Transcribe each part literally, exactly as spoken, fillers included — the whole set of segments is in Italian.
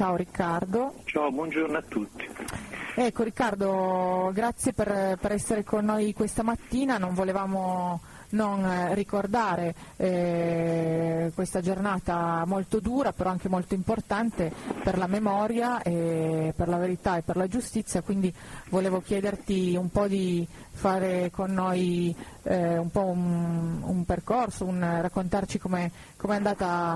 Ciao Riccardo. Ciao, buongiorno a tutti. Ecco Riccardo, grazie per, per essere con noi questa mattina. Non volevamo non ricordare eh, questa giornata molto dura, però anche molto importante per la memoria, e per la verità e per la giustizia, quindi volevo chiederti un po' di fare con noi eh, un po' un, un percorso, un, raccontarci come è andata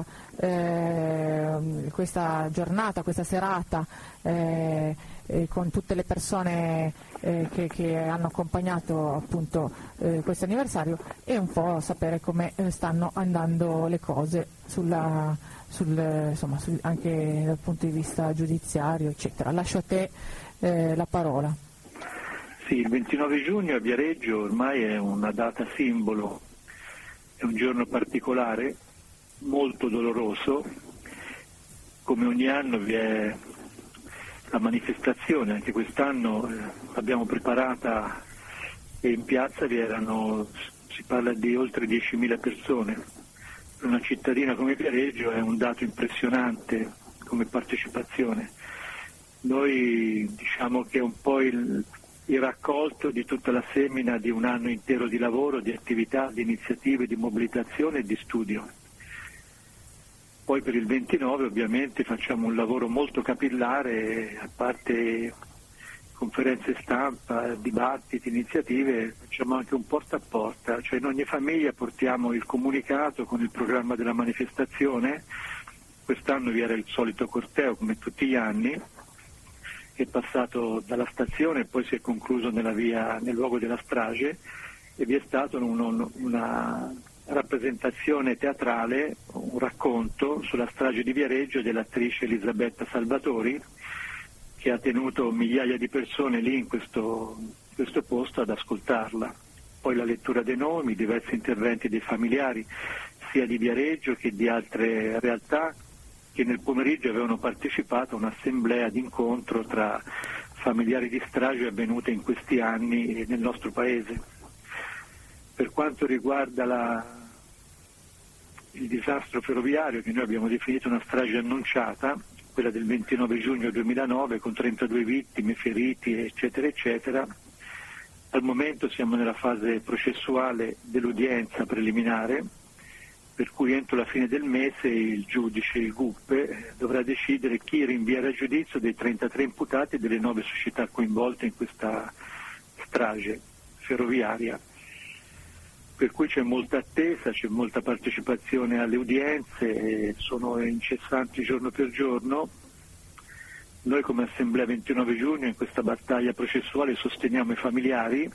eh, questa giornata, questa serata, eh, eh, con tutte le persone eh, che, che hanno accompagnato appunto eh, questo anniversario, e un po' sapere come eh, stanno andando le cose sulla, sul, insomma, sul, anche dal punto di vista giudiziario, eccetera. Lascio a te eh, la parola. Sì, il ventinove giugno a Viareggio ormai è una data simbolo, è un giorno particolare, molto doloroso. Come ogni anno vi è la manifestazione, anche quest'anno eh, l'abbiamo preparata e in piazza vi erano, si parla di oltre diecimila persone. Per una cittadina come Viareggio è un dato impressionante come partecipazione. Noi diciamo che è un po' il, il raccolto di tutta la semina di un anno intero di lavoro, di attività, di iniziative, di mobilitazione e di studio. Poi per il ventinove ovviamente facciamo un lavoro molto capillare, a parte conferenze stampa, dibattiti, iniziative, facciamo anche un porta a porta, cioè in ogni famiglia portiamo il comunicato con il programma della manifestazione. Quest'anno vi era il solito corteo come tutti gli anni, che è passato dalla stazione e poi si è concluso nella via, nel luogo della strage, e vi è stata un, una rappresentazione teatrale, un racconto sulla strage di Viareggio dell'attrice Elisabetta Salvatori, che ha tenuto migliaia di persone lì in questo, questo posto ad ascoltarla. Poi la lettura dei nomi, diversi interventi dei familiari, sia di Viareggio che di altre realtà, che nel pomeriggio avevano partecipato a un'assemblea d'incontro tra familiari di strage avvenute in questi anni nel nostro paese. Per quanto riguarda la, il disastro ferroviario, che noi abbiamo definito una strage annunciata, quella del ventinove giugno duemilanove con trentadue vittime, feriti, eccetera, eccetera, al momento siamo nella fase processuale dell'udienza preliminare, per cui entro la fine del mese il giudice, il G U P, dovrà decidere chi rinvierà a giudizio dei trentatré imputati e delle nove società coinvolte in questa strage ferroviaria. Per cui c'è molta attesa, c'è molta partecipazione alle udienze, sono incessanti giorno per giorno. Noi come Assemblea ventinove giugno in questa battaglia processuale sosteniamo i familiari,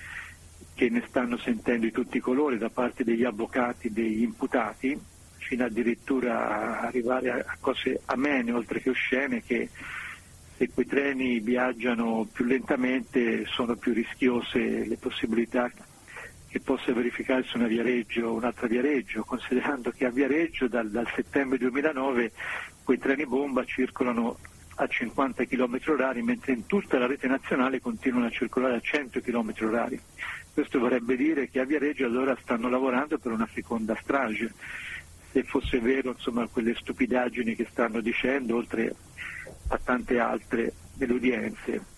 che ne stanno sentendo di tutti i colori da parte degli avvocati degli imputati, fino addirittura a arrivare a cose amene oltre che oscene, che se quei treni viaggiano più lentamente sono più rischiose le possibilità che possa verificarsi una Viareggio, un'altra Viareggio, considerando che a Viareggio dal, dal settembre duemilanove quei treni bomba circolano a cinquanta chilometri orari, mentre in tutta la rete nazionale continuano a circolare a cento chilometri orari. Questo vorrebbe dire che a Viareggio allora stanno lavorando per una seconda strage, se fosse vero insomma quelle stupidaggini che stanno dicendo, oltre a tante altre delle udienze.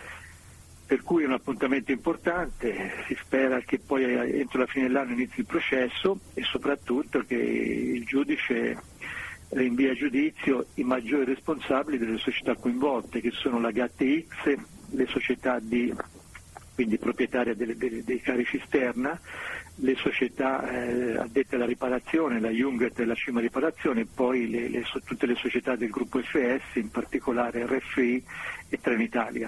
Per cui è un appuntamento importante, si spera che poi entro la fine dell'anno inizi il processo e soprattutto che il giudice rinvia a giudizio i maggiori responsabili delle società coinvolte, che sono la Gatte X, le società di, quindi proprietaria delle, delle, dei carri cisterna, le società eh, addette alla riparazione, la Jungert e la Cima Riparazione, e poi le, le, tutte le società del gruppo F S, in particolare R F I e Trenitalia.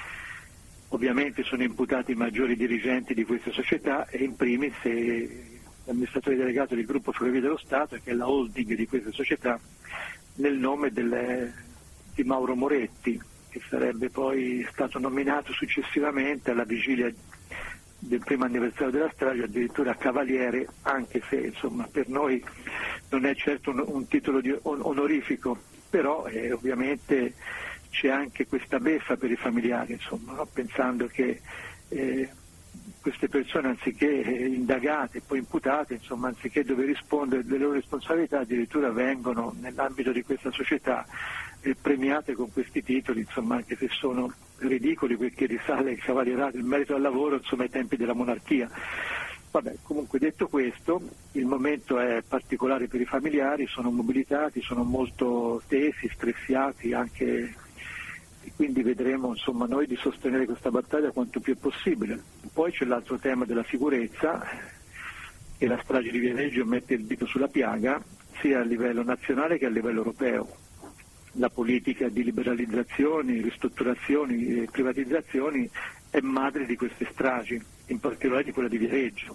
Ovviamente sono imputati i maggiori dirigenti di queste società e in primis eh, l'amministratore delegato del gruppo Ferrovie dello Stato, che è la holding di queste società, nel nome del, di Mauro Moretti, che sarebbe poi stato nominato successivamente alla vigilia del primo anniversario della strage addirittura cavaliere, anche se insomma per noi non è certo un, un titolo di onorifico, però eh, ovviamente c'è anche questa beffa per i familiari, insomma, no? Pensando che eh, queste persone, anziché eh, indagate e poi imputate, insomma, anziché dover rispondere delle loro responsabilità, addirittura vengono nell'ambito di questa società eh, premiate con questi titoli, insomma, anche se sono ridicoli perché risale il cavalierato, il merito al lavoro, insomma, ai tempi della monarchia. Vabbè, comunque detto questo, il momento è particolare per i familiari, sono mobilitati, sono molto tesi, stressiati anche, e quindi vedremo, insomma, noi di sostenere questa battaglia quanto più è possibile. Poi c'è l'altro tema della sicurezza, che la strage di Viareggio mette il dito sulla piaga, sia a livello nazionale che a livello europeo. La politica di liberalizzazioni, ristrutturazioni e privatizzazioni è madre di queste stragi, in particolare di quella di Viareggio.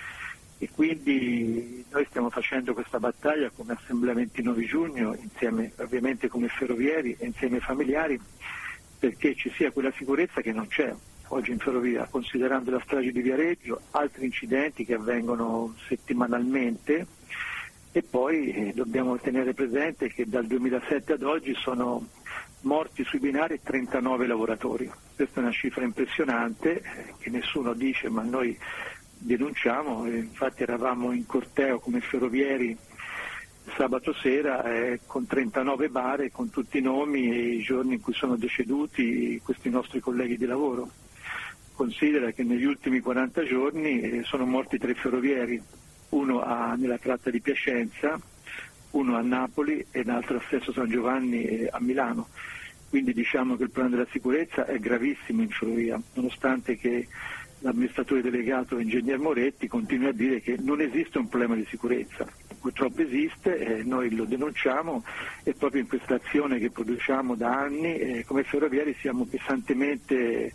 E quindi noi stiamo facendo questa battaglia come Assemblea ventinove giugno, insieme ovviamente come ferrovieri e insieme ai familiari, perché ci sia quella sicurezza che non c'è oggi in ferrovia, considerando la strage di Viareggio, altri incidenti che avvengono settimanalmente. E poi eh, dobbiamo tenere presente che dal duemilasette ad oggi sono morti sui binari trentanove lavoratori. Questa è una cifra impressionante eh, che nessuno dice, ma noi denunciamo. Eh, infatti eravamo in corteo come ferrovieri sabato sera eh, con trentanove bare, con tutti i nomi e i giorni in cui sono deceduti questi nostri colleghi di lavoro. Considera che negli ultimi quaranta giorni eh, sono morti tre ferrovieri, uno a, nella tratta di Piacenza, uno a Napoli e l'altro a Sesto San Giovanni eh, a Milano. Quindi diciamo che il problema della sicurezza è gravissimo in ferrovia, nonostante che l'amministratore delegato Ingegner Moretti continui a dire che non esiste un problema di sicurezza. Purtroppo esiste, eh, noi lo denunciamo e proprio in questa azione che produciamo da anni eh, come ferroviari siamo pesantemente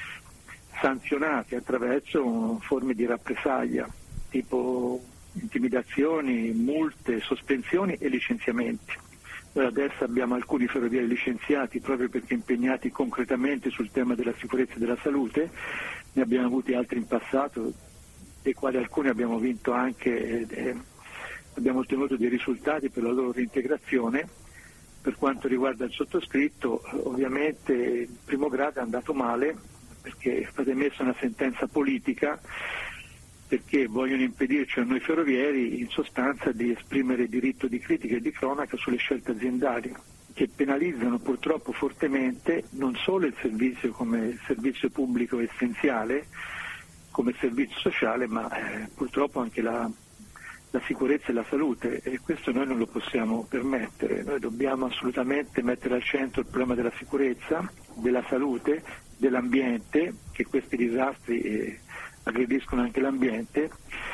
sanzionati attraverso forme di rappresaglia, tipo intimidazioni, multe, sospensioni e licenziamenti. Noi adesso abbiamo alcuni ferroviari licenziati proprio perché impegnati concretamente sul tema della sicurezza e della salute, ne abbiamo avuti altri in passato, dei quali alcuni abbiamo vinto anche, eh, abbiamo ottenuto dei risultati per la loro reintegrazione. Per quanto riguarda il sottoscritto, ovviamente il primo grado è andato male perché è stata emessa una sentenza politica perché vogliono impedirci a noi ferrovieri in sostanza di esprimere diritto di critica e di cronaca sulle scelte aziendali, che penalizzano purtroppo fortemente non solo il servizio come servizio pubblico essenziale, come servizio sociale, ma eh, purtroppo anche la, la sicurezza e la salute, e questo noi non lo possiamo permettere. Noi dobbiamo assolutamente mettere al centro il problema della sicurezza, della salute, dell'ambiente, che questi disastri eh, aggrediscono anche l'ambiente,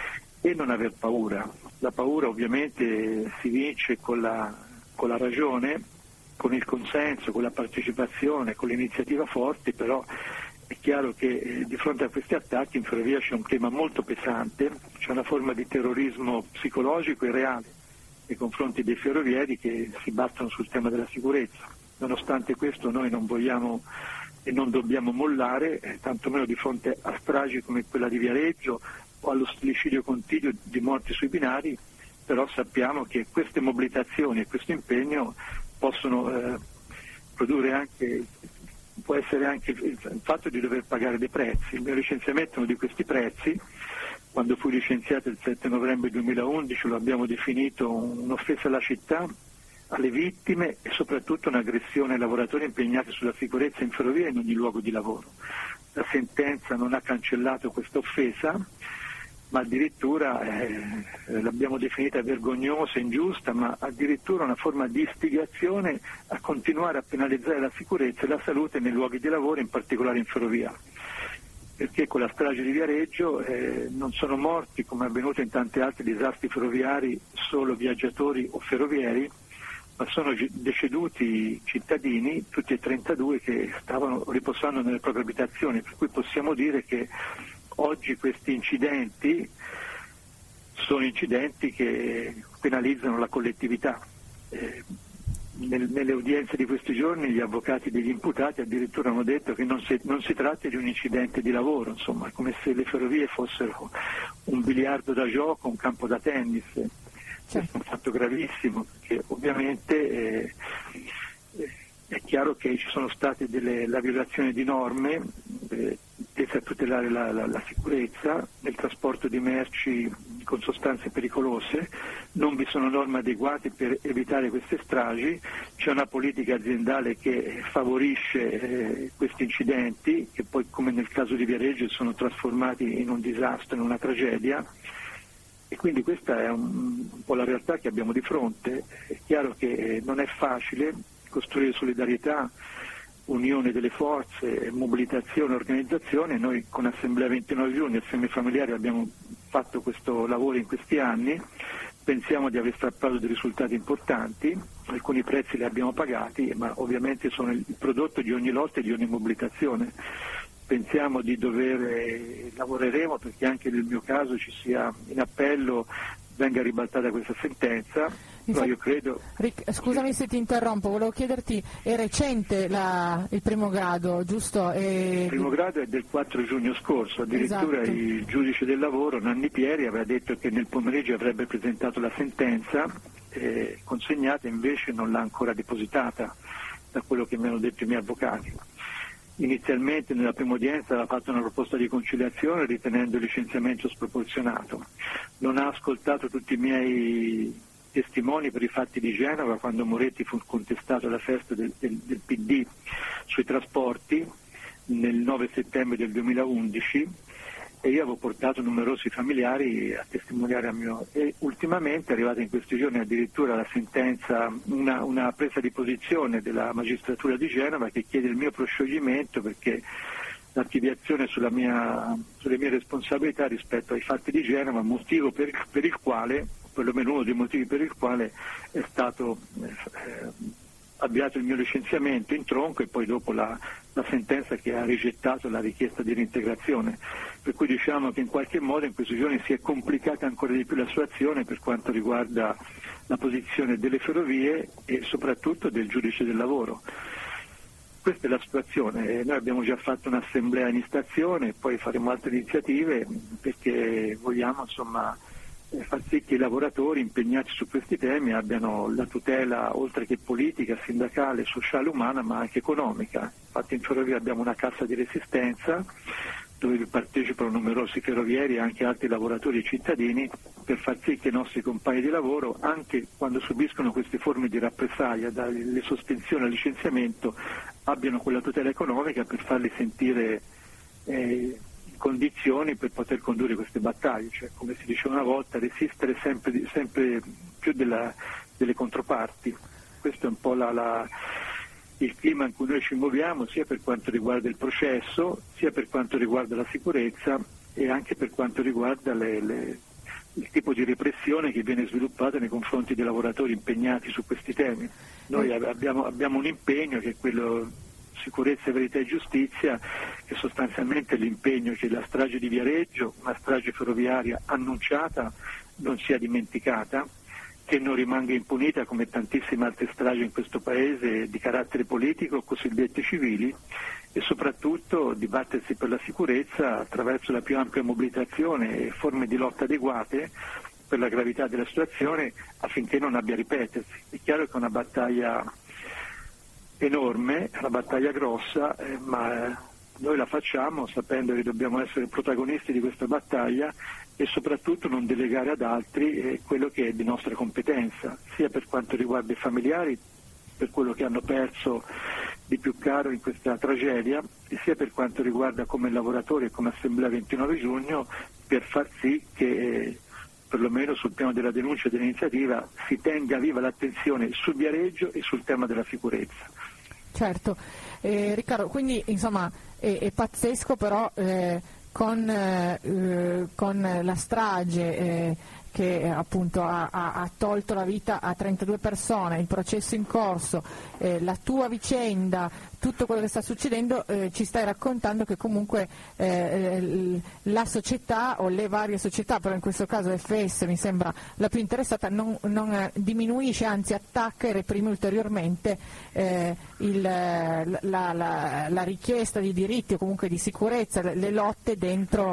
e non aver paura. La paura ovviamente si vince con la, con la ragione, con il consenso, con la partecipazione, con l'iniziativa forte, però è chiaro che eh, di fronte a questi attacchi in ferrovia c'è un clima molto pesante, c'è una forma di terrorismo psicologico e reale nei confronti dei ferrovieri che si battono sul tema della sicurezza. Nonostante questo noi non vogliamo e non dobbiamo mollare, eh, tantomeno di fronte a stragi come quella di Viareggio o allo stillicidio continuo di morti sui binari, però sappiamo che queste mobilitazioni e questo impegno possono eh, produrre anche, può essere anche il, il fatto di dover pagare dei prezzi. Il mio licenziamento è uno di questi prezzi. Quando fui licenziato il sette novembre duemilaundici lo abbiamo definito un'offesa alla città, alle vittime e soprattutto un'aggressione ai lavoratori impegnati sulla sicurezza in ferrovia e in ogni luogo di lavoro. La sentenza non ha cancellato questa offesa, ma addirittura eh, l'abbiamo definita vergognosa, ingiusta, ma addirittura una forma di istigazione a continuare a penalizzare la sicurezza e la salute nei luoghi di lavoro, in particolare in ferrovia. Perché con la strage di Viareggio eh, non sono morti, come è avvenuto in tanti altri disastri ferroviari, solo viaggiatori o ferrovieri, ma sono deceduti cittadini, tutti e trentadue, che stavano riposando nelle proprie abitazioni, per cui possiamo dire che oggi questi incidenti sono incidenti che penalizzano la collettività. Eh, nel, nelle udienze di questi giorni gli avvocati degli imputati addirittura hanno detto che non si, non si tratta di un incidente di lavoro, insomma, come se le ferrovie fossero un biliardo da gioco, un campo da tennis. Questo è un fatto gravissimo, perché ovviamente eh, è chiaro che ci sono state delle la violazione di norme eh, tese a tutelare la, la, la sicurezza nel trasporto di merci con sostanze pericolose, non vi sono norme adeguate per evitare queste stragi, c'è una politica aziendale che favorisce eh, questi incidenti che poi, come nel caso di Viareggio, sono trasformati in un disastro, in una tragedia, e quindi questa è un, un po' la realtà che abbiamo di fronte. È chiaro che non è facile costruire solidarietà, unione delle forze, mobilitazione, organizzazione. Noi con Assemblea ventinove giugno, assieme ai familiari, abbiamo fatto questo lavoro in questi anni, pensiamo di aver strappato dei risultati importanti, alcuni prezzi li abbiamo pagati, ma ovviamente sono il prodotto di ogni lotta e di ogni mobilitazione. Pensiamo di dover, lavoreremo perché anche nel mio caso ci sia in appello, venga ribaltata questa sentenza. Infatti, io credo... Ric, scusami se ti interrompo, volevo chiederti, è recente la, il primo grado, giusto? E... Il primo grado è del quattro giugno scorso, addirittura esatto. Il giudice del lavoro, Nanni Pieri, aveva detto che nel pomeriggio avrebbe presentato la sentenza, eh, consegnata, invece non l'ha ancora depositata, da quello che mi hanno detto i miei avvocati. Inizialmente nella prima udienza aveva fatto una proposta di conciliazione ritenendo il licenziamento sproporzionato. Non ha ascoltato tutti i miei testimoni per i fatti di Genova, quando Moretti fu contestato alla festa del, del, del P D sui trasporti nel nove settembre del duemilaundici, e io avevo portato numerosi familiari a testimoniare a mio, e ultimamente è arrivata in questi giorni addirittura la sentenza, una, una presa di posizione della magistratura di Genova che chiede il mio proscioglimento perché l'archiviazione sulla mia, sulle mie responsabilità rispetto ai fatti di Genova, motivo per, per il quale, perlomeno uno dei motivi per il quale è stato eh, avviato il mio licenziamento in tronco, e poi dopo la, la sentenza che ha rigettato la richiesta di reintegrazione. Per cui diciamo che in qualche modo in questi giorni si è complicata ancora di più la sua azione per quanto riguarda la posizione delle ferrovie e soprattutto del giudice del lavoro. Questa è la situazione. Noi abbiamo già fatto un'assemblea in stazione, poi faremo altre iniziative perché vogliamo insomma far sì che i lavoratori impegnati su questi temi abbiano la tutela, oltre che politica, sindacale, sociale, umana, ma anche economica. Infatti in Ferrovia abbiamo una cassa di resistenza dove partecipano numerosi ferrovieri e anche altri lavoratori e cittadini, per far sì che i nostri compagni di lavoro, anche quando subiscono queste forme di rappresaglia, dalle sospensioni al licenziamento, abbiano quella tutela economica per farli sentire eh, in condizioni per poter condurre queste battaglie, cioè come si diceva una volta, resistere sempre, sempre più della, delle controparti. Questo è un po' la, la il clima in cui noi ci muoviamo, sia per quanto riguarda il processo, sia per quanto riguarda la sicurezza e anche per quanto riguarda le, le, il tipo di repressione che viene sviluppato nei confronti dei lavoratori impegnati su questi temi. Noi abbiamo, abbiamo un impegno che è quello sicurezza, verità e giustizia, che sostanzialmente è l'impegno che la strage di Viareggio, una strage ferroviaria annunciata, non sia dimenticata, che non rimanga impunita come tantissime altre stragi in questo Paese di carattere politico, cosiddette civili, e soprattutto dibattersi per la sicurezza attraverso la più ampia mobilitazione e forme di lotta adeguate per la gravità della situazione affinché non abbia a ripetersi. È chiaro che è una battaglia enorme, è una battaglia grossa, eh, ma noi la facciamo sapendo che dobbiamo essere protagonisti di questa battaglia e soprattutto non delegare ad altri eh, quello che è di nostra competenza, sia per quanto riguarda i familiari, per quello che hanno perso di più caro in questa tragedia, e sia per quanto riguarda come lavoratori e come Assemblea ventinove giugno, per far sì che eh, perlomeno sul piano della denuncia e dell'iniziativa si tenga viva l'attenzione su Viareggio e sul tema della sicurezza. Certo, eh, Riccardo, quindi insomma è, è pazzesco, però eh, con, eh, con la strage eh, che eh, appunto ha, ha, ha tolto la vita a trentadue persone, il processo in corso, eh, la tua vicenda, tutto quello che sta succedendo, eh, ci stai raccontando che comunque eh, la società o le varie società, però in questo caso F S mi sembra la più interessata, non, non diminuisce, anzi attacca e reprime ulteriormente eh, il, la, la, la richiesta di diritti o comunque di sicurezza, le, le lotte dentro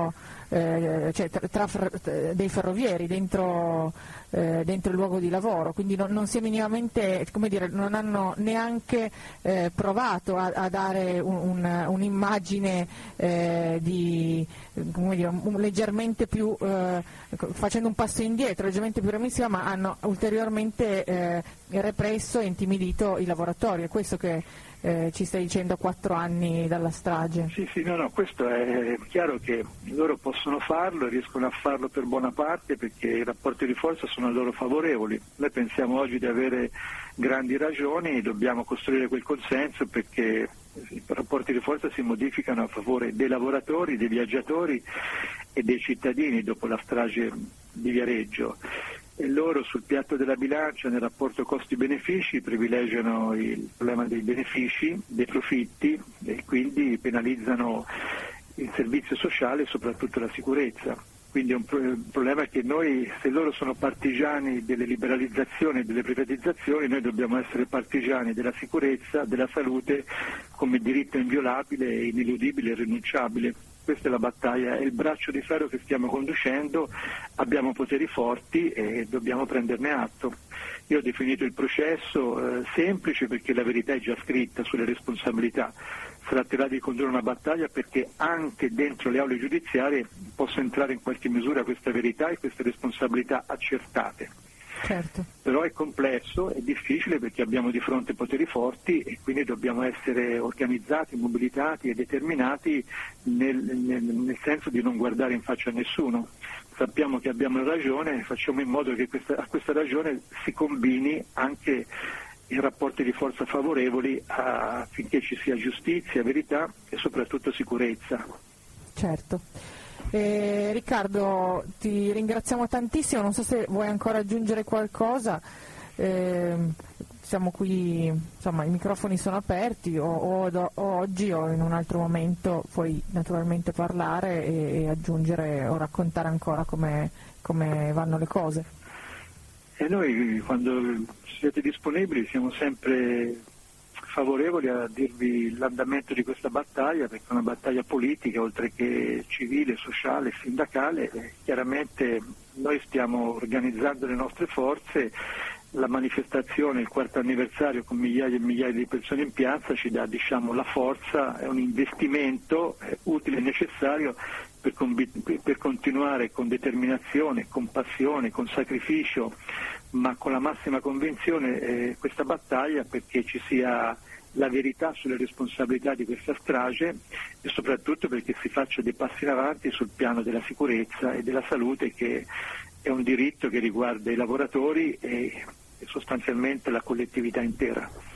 eh, cioè tra, tra dei ferrovieri dentro, eh, dentro il luogo di lavoro, quindi non, non si è minimamente, come dire, non hanno neanche eh, provato a, a dare un, un, un'immagine eh, di, come dire, un, leggermente più, eh, facendo un passo indietro, leggermente più remissiva, ma hanno ulteriormente eh, represso e intimidito i lavoratori. È questo che eh, ci stai dicendo a quattro anni dalla strage. Sì, sì, no, no, questo è chiaro che loro possono farlo e riescono a farlo per buona parte perché i rapporti di forza sono a loro favorevoli. Noi pensiamo oggi di avere grandi ragioni, dobbiamo costruire quel consenso perché i rapporti di forza si modificano a favore dei lavoratori, dei viaggiatori e dei cittadini dopo la strage di Viareggio. E loro sul piatto della bilancia nel rapporto costi-benefici privilegiano il problema dei benefici, dei profitti e quindi penalizzano il servizio sociale e soprattutto la sicurezza. Quindi è un problema che noi, se loro sono partigiani delle liberalizzazioni e delle privatizzazioni, noi dobbiamo essere partigiani della sicurezza, della salute come diritto inviolabile, ineludibile e irrinunciabile. Questa è la battaglia, è il braccio di ferro che stiamo conducendo, abbiamo poteri forti e dobbiamo prenderne atto. Io ho definito il processo eh, semplice perché la verità è già scritta sulle responsabilità. Si tratterà di condurre una battaglia perché anche dentro le aule giudiziarie possa entrare in qualche misura questa verità e queste responsabilità accertate. Certo. Però è complesso, è difficile perché abbiamo di fronte poteri forti e quindi dobbiamo essere organizzati, mobilitati e determinati nel, nel, nel senso di non guardare in faccia a nessuno. Sappiamo che abbiamo ragione, facciamo in modo che questa, a questa ragione si combini anche i rapporti di forza favorevoli affinché ci sia giustizia, verità e soprattutto sicurezza. Certo. Eh, Riccardo, ti ringraziamo tantissimo, non so se vuoi ancora aggiungere qualcosa, eh, siamo qui, insomma i microfoni sono aperti, o, o, o oggi o in un altro momento puoi naturalmente parlare e, e aggiungere o raccontare ancora come, come vanno le cose. E noi quando siete disponibili siamo sempre favorevoli a dirvi l'andamento di questa battaglia, perché è una battaglia politica oltre che civile, sociale, sindacale e chiaramente noi stiamo organizzando le nostre forze. La manifestazione, il quarto anniversario con migliaia e migliaia di persone in piazza ci dà, diciamo, la forza, è un investimento è utile e necessario per, per continuare con determinazione, con passione, con sacrificio, ma con la massima convinzione eh, questa battaglia perché ci sia la verità sulle responsabilità di questa strage e soprattutto perché si faccia dei passi in avanti sul piano della sicurezza e della salute, che è un diritto che riguarda i lavoratori e, e sostanzialmente la collettività intera.